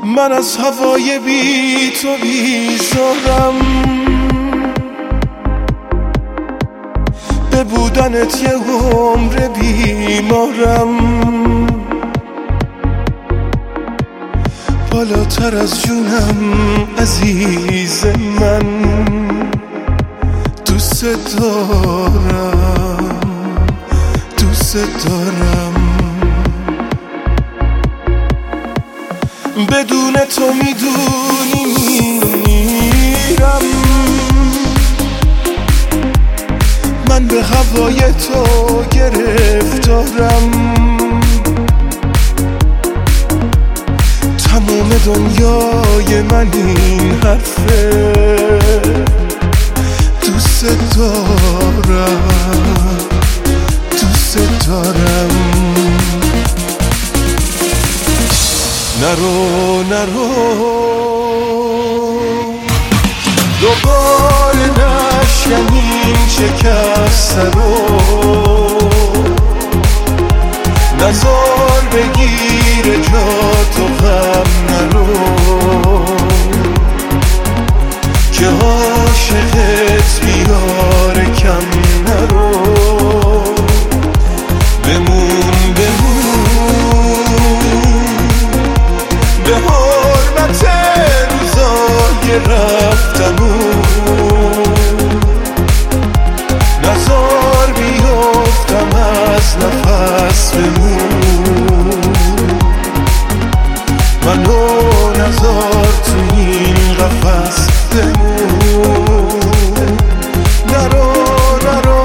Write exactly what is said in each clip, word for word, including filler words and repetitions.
من از هوای بی تو بیزارم، به بودنت یه عمر بیمارم، بالاتر از جونم عزیز من، دوست دارم دوست دارم. بدون تو میدونی میرم، من به هوای تو گرفتارم، تمام دنیای من این حرفه، دوست دارم دوست دارم. نرو نرو دوباره نشکنیم شکست رو، نزار بگیر جا تو غم نرو، که عاشقت بیاره کم نرو، بمون بمون به حرمت روزای رفتمون، نزار بیفتم از نفس بمون، منو نزار تو این قفس بمون. نرو نرو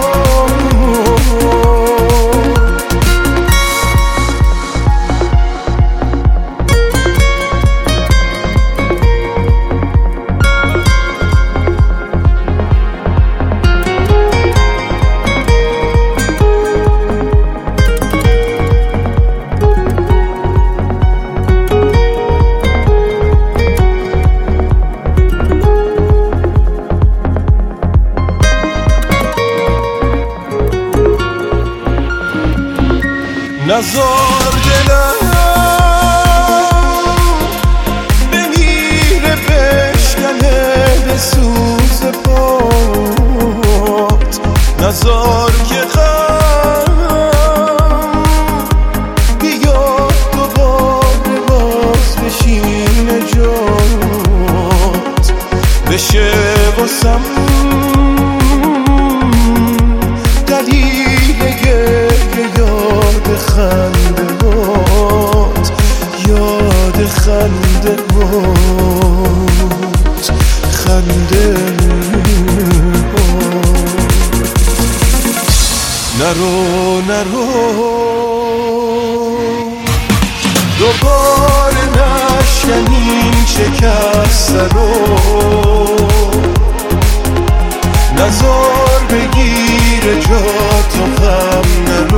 نزار دلم بمیره بشکنه به سوز پات، نزار که غم بیاد دوباره باز بشینه جات، بشه واسم دلیل گریه یاد خنده هات، یاد خنده هات خنده هات. نرو نرو دوباره نشکنیم شکست رو، نزار بگیر جا تو غم نرو،